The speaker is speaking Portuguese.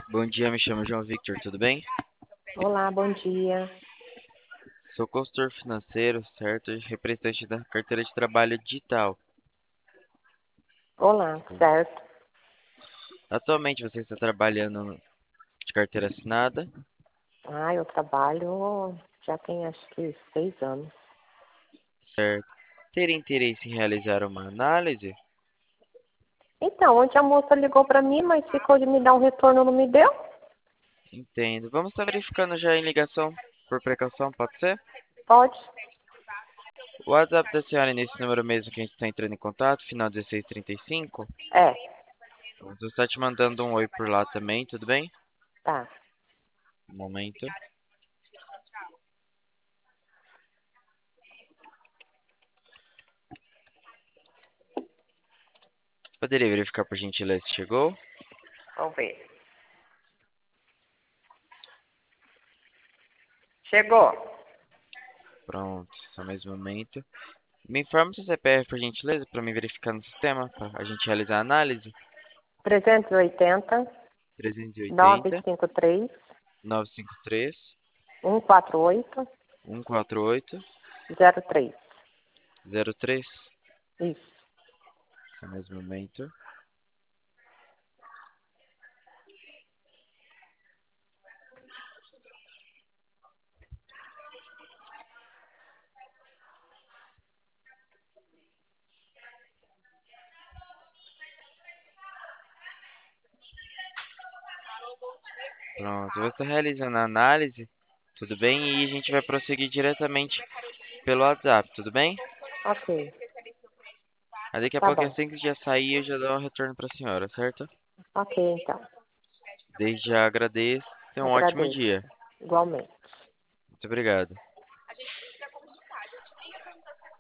Bom dia, me chamo João Victor, tudo bem? Olá, bom dia. Sou consultor financeiro, certo? E representante da carteira de trabalho digital. Olá, certo? Atualmente você está trabalhando de carteira assinada, Eu trabalho já tem acho que 6 anos. certo? Teria interesse em realizar uma análise? Então, ontem a moça ligou para mim, mas ficou de me dar um retorno, não me deu? Entendo. Vamos estar verificando já em ligação por precaução, pode ser? Pode? O WhatsApp da senhora é nesse número mesmo que a gente está entrando em contato, final 1635. É, Vou estar te mandando um oi por lá também, tudo bem? tá. Um momento. Poderia verificar por gentileza se chegou? Vamos ver. Chegou. Pronto, só mais um momento. Me informa seu CPF, por gentileza, para me verificar no sistema, para a gente realizar a análise. 380 380 953 953 148 148 03. 03. Isso. Só mais um momento. Pronto, você está realizando a análise, tudo bem? E a gente vai prosseguir diretamente pelo WhatsApp, tudo bem? Ok, Aí daqui a tá pouco, bom. assim que já sair, eu já dou um retorno para a senhora, certo? Ok, então. Desde já agradeço. Tenha um ótimo Agradeço. dia. Igualmente. Muito obrigado.